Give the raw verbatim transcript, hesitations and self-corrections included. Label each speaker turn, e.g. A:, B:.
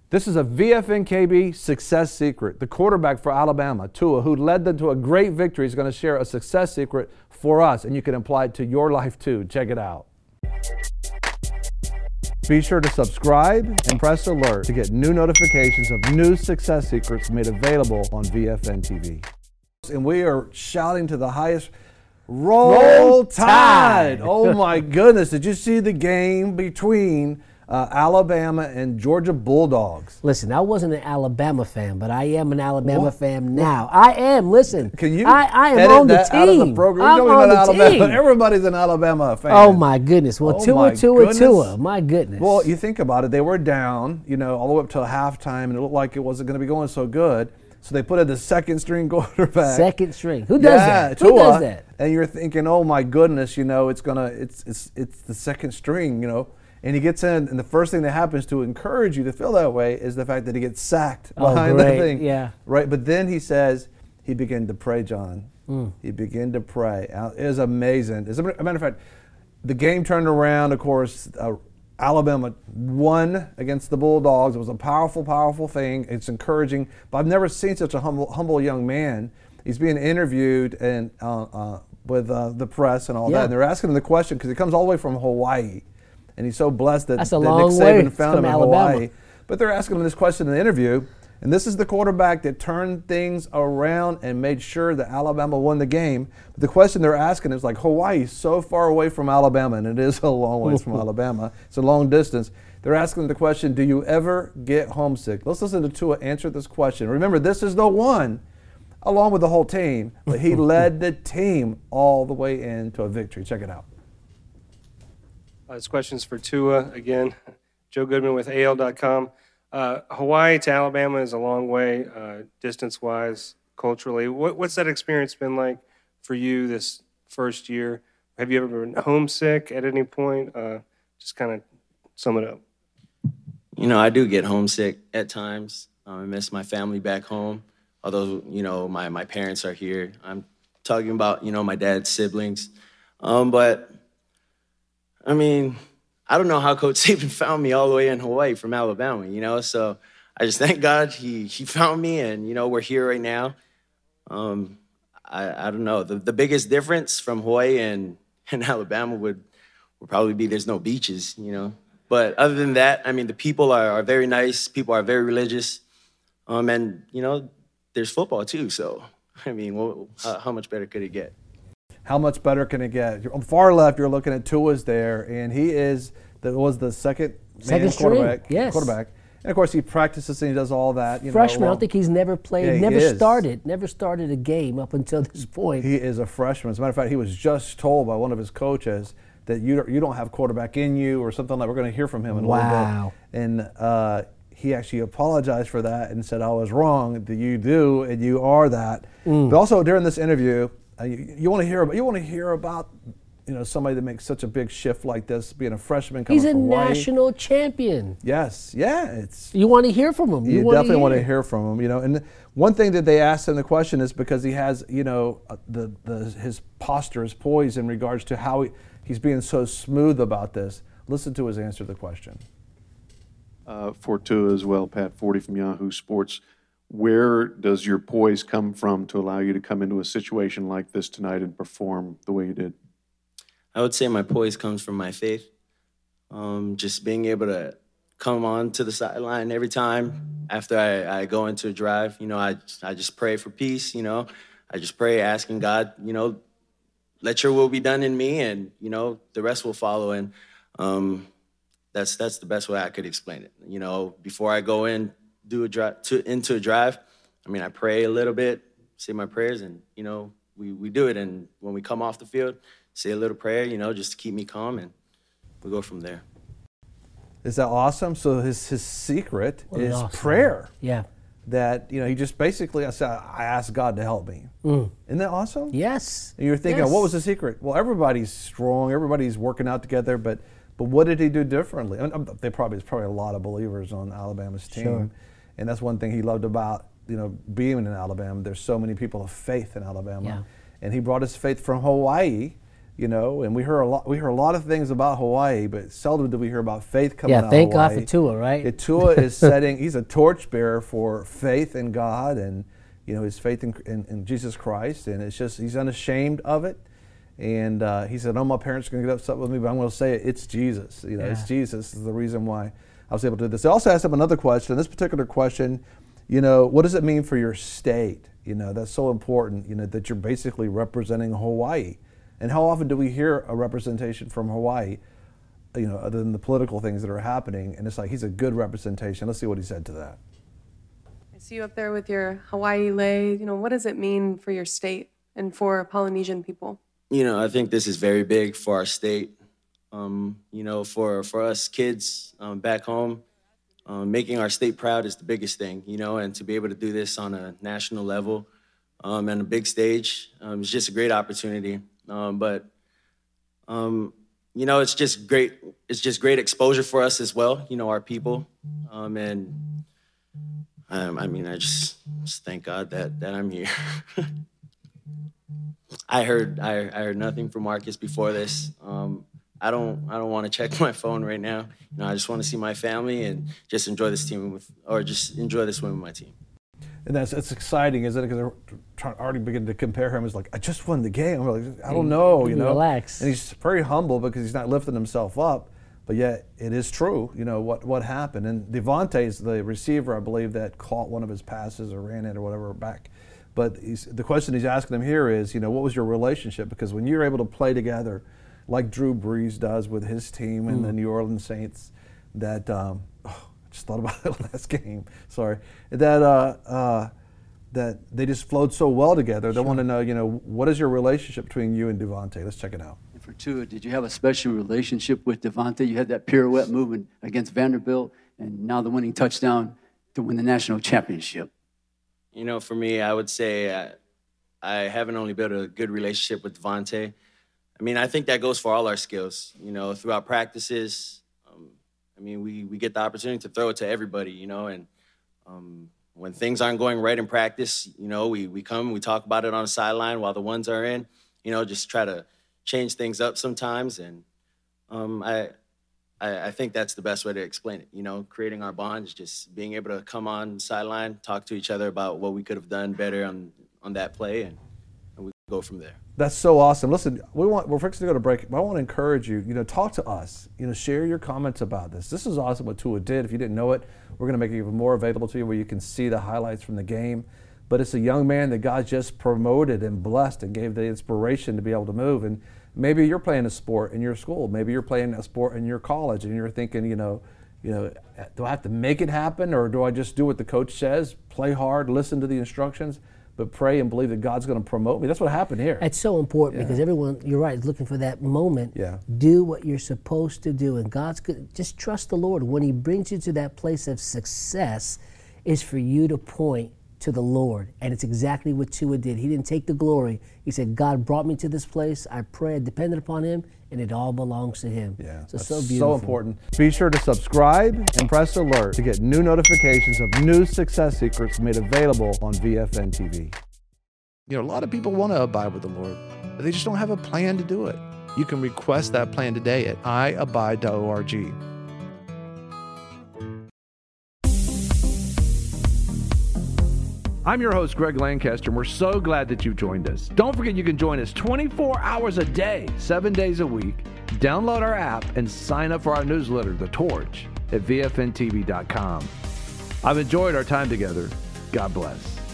A: This is a V F N K B success secret. The quarterback for Alabama, Tua, who led them to a great victory, is going to share a success secret for us, and you can apply it to your life too. Check it out. Be sure to subscribe and press alert to get new notifications of new success secrets made available on V F N T V. And we are shouting to the highest, Roll, Roll Tide! Oh my goodness, did you see the game between Uh, Alabama and Georgia Bulldogs?
B: Listen, I wasn't an Alabama fan, but I am an Alabama what? fan now. I am. Listen,
A: can you?
B: I, I am on the team.
A: Out of the program?
B: I'm
A: you
B: on the
A: Alabama.
B: team.
A: Everybody's an Alabama fan.
B: Oh my goodness! Well,
A: oh
B: Tua, Tua, Tua. My goodness.
A: Well, you think about it. They were down, you know, all the way up till halftime, and it looked like it wasn't going to be going so good. So they put in the second string quarterback.
B: Second string. Who does
A: yeah,
B: that?
A: Tua,
B: Who does that?
A: And you're thinking, oh my goodness, you know, it's gonna, it's it's it's the second string, you know. And he gets in, and the first thing that happens to encourage you to feel that way is the fact that he gets sacked
B: oh,
A: behind
B: great.
A: the thing.
B: Yeah.
A: Right. But then he says he began to pray, John. Mm. He began to pray. It was amazing. As a matter of fact, the game turned around. Of course, uh, Alabama won against the Bulldogs. It was a powerful, powerful thing. It's encouraging. But I've never seen such a humble, humble young man. He's being interviewed and uh, uh, with uh, the press and all
B: yeah.
A: that. And they're asking him the question because he comes all the way from Hawaii. And he's so blessed that,
B: That's
A: that
B: a
A: Nick
B: long
A: Saban
B: way
A: found him in
B: Alabama.
A: Hawaii. But they're asking him this question in the interview. And this is the quarterback that turned things around and made sure that Alabama won the game. But the question they're asking is like, Hawaii is so far away from Alabama, and it is a long ways from Alabama. It's a long distance. They're asking the question, do you ever get homesick? Let's listen to Tua answer this question. Remember, this is the one, along with the whole team, but he led the team all the way into a victory. Check it out.
C: Uh, this question's for Tua again. Joe Goodman with A L dot com. Uh, Hawaii to Alabama is a long way, uh, distance-wise, culturally. What, what's that experience been like for you this first year? Have you ever been homesick at any point? Uh, just kind of sum it up.
D: You know, I do get homesick at times. Um, I miss my family back home, although, you know, my, my parents are here. I'm talking about, you know, my dad's siblings. Um, but, I mean, I don't know how Coach Saban found me all the way in Hawaii from Alabama, you know? So I just thank God he he found me, and, you know, we're here right now. Um, I, I don't know. The, the biggest difference from Hawaii and, and Alabama would, would probably be there's no beaches, you know? But other than that, I mean, the people are, are very nice. People are very religious. Um, and, you know, there's football too. So, I mean, well, how, how much better could it get?
A: How much better can it get? On far left, you're looking at Tua's there, and he is that was the second,
B: second
A: quarterback.
B: String, yes.
A: Quarterback. And, of course, he practices and he does all that. You
B: freshman,
A: know, well,
B: I don't think he's never played,
A: yeah,
B: never
A: is.
B: started, never started a game up until this point.
A: He is a freshman. As a matter of fact, he was just told by one of his coaches that you don't, you don't have quarterback in you or something like. We're going to hear from him in a
B: wow.
A: little bit. And uh, he actually apologized for that and said, I was wrong, that you do, and you are that. Mm. But also during this interview, uh, you, you want to hear about you want to hear about you know somebody that makes such a big shift like this, being a freshman coming
B: He's a
A: from Hawaii.
B: national champion.
A: Yes, yeah, it's.
B: You want to hear from him.
A: You,
B: you
A: definitely
B: want
A: to hear from him. You know, and one thing that they asked him the question is because he has you know uh, the the his posture, his poise in regards to how he, he's being so smooth about this. Listen to his answer to the question.
E: Uh, for Tua as well, Pat Forty from Yahoo Sports. Where does your poise come from to allow you to come into a situation like this tonight and perform the way you did?
D: I would say my poise comes from my faith. Um, just being able to come on to the sideline every time after I, I go into a drive. You know, I, I just pray for peace, you know. I just pray asking God, you know, let your will be done in me, and, you know, the rest will follow. And um, that's that's the best way I could explain it. You know, before I go in, do a drive to into a drive, I mean, I pray a little bit, say my prayers, and, you know, we, we do it. And when we come off the field, say a little prayer, you know, just to keep me calm, and we go from there.
A: Is that awesome? So his his secret
B: What
A: is
B: awesome.
A: prayer.
B: Yeah.
A: That, you know, he just basically, I said, I asked God to help me. Mm. Isn't that awesome?
B: Yes.
A: And you're thinking,
B: yes.
A: what was the secret? Well, everybody's strong, everybody's working out together, but but what did he do differently? I mean, they probably, there's probably a lot of believers on Alabama's team.
B: Sure.
A: And that's one thing he loved about, you know, being in Alabama. There's so many people of faith in Alabama.
B: Yeah.
A: And he brought his faith from Hawaii you know, and we hear a lot. We hear a lot of things about Hawaii, but seldom do we hear about faith coming
B: Yeah,
A: out of
B: thank
A: Hawaii.
B: God for Tua, right?
A: Yeah, Tua is setting. He's a torchbearer for faith in God and, you know, his faith in, in, in Jesus Christ, and it's just he's unashamed of it. And uh, he said, "Oh, my parents are going to get upset with me, but I'm going to say it. It's Jesus. You know,
B: Yeah.
A: it's Jesus is the reason why I was able to do this." I also asked him another question. This particular question, you know, what does it mean for your state? You know, that's so important. You know, that you're basically representing Hawaii. And how often do we hear a representation from Hawaii, you know, other than the political things that are happening? And it's like, he's a good representation. Let's see what he said to that.
F: I see you up there with your Hawaii lei. You know, what does it mean for your state and for Polynesian people?
D: You know, I think this is very big for our state. Um, you know, for, for us kids um, back home, um, making our state proud is the biggest thing, you know, and to be able to do this on a national level um, and a big stage um, is just a great opportunity. Um, but, um, you know, it's just great. It's just great exposure for us as well, you know, our people. Um, and um, I mean, I just, just thank God that, that I'm here. I heard I, I heard nothing from Marcus before this. Um, I don't I don't want to check my phone right now. You know, I just want to see my family and just enjoy this team with, or just enjoy this win with my team.
A: And that's it's exciting, isn't it? Because they're trying, already beginning to compare him as like, I just won the game. I'm like, I don't know, you know.
B: Relax.
A: And he's very humble because he's not lifting himself up, but yet it is true, you know, what, what happened. And Devontae's the receiver, I believe, that caught one of his passes or ran it or whatever back. But he's, the question he's asking him here is, you know, what was your relationship? Because when you're able to play together, like Drew Brees does with his team and mm. the New Orleans Saints, that um, oh, I just thought about that last game. Sorry, that uh, uh, that they just flowed so well together. They sure. want to know, you know, what is your relationship between you and Devontae? Let's check it out.
G: And for Tua, did you have a special relationship with Devontae? You had that pirouette movement against Vanderbilt, and now the winning touchdown to win the national championship.
D: You know, for me, I would say I, I haven't only built a good relationship with Devontae. I mean, I think that goes for all our skills. You know, throughout practices, um, I mean, we, we get the opportunity to throw it to everybody, you know, and um, when things aren't going right in practice, you know, we, we come, we talk about it on the sideline while the ones are in, you know, just try to change things up sometimes. And um, I, I I think that's the best way to explain it. You know, creating our bond is just being able to come on the sideline, talk to each other about what we could have done better on, on that play, and, and we go from there.
A: That's so awesome. Listen, we want, we're fixing to go to break, but I want to encourage you, you know, talk to us. You know, share your comments about this. This is awesome what Tua did. If you didn't know it, we're going to make it even more available to you where you can see the highlights from the game. But it's a young man that God just promoted and blessed and gave the inspiration to be able to move. And maybe you're playing a sport in your school. Maybe you're playing a sport in your college, and you're thinking, you know, you know, do I have to make it happen, or do I just do what the coach says, play hard, listen to the instructions, but pray and believe that God's going to promote me? That's what happened here.
B: It's so important
A: Yeah.
B: because everyone, you're right, is looking for that moment.
A: Yeah.
B: Do what you're supposed to do, and God's good. Just trust the Lord. When He brings you to that place of success, is for you to point to the Lord, and it's exactly what Tua did. He didn't take the glory. He said, God brought me to this place. I prayed, depended upon Him, and it all belongs to Him.
A: Yeah,
B: so,
A: that's
B: so beautiful.
A: so important. Be sure to subscribe and press alert to get new notifications of new success secrets made available on V F N T V. You know, a lot of people want to abide with the Lord, but they just don't have a plan to do it. You can request that plan today at i abide dot org. I'm your host, Greg Lancaster, and we're so glad that you've joined us. Don't forget you can join us twenty-four hours a day, seven days a week. Download our app and sign up for our newsletter, The Torch, at V F N T V dot com. I've enjoyed our time together. God bless.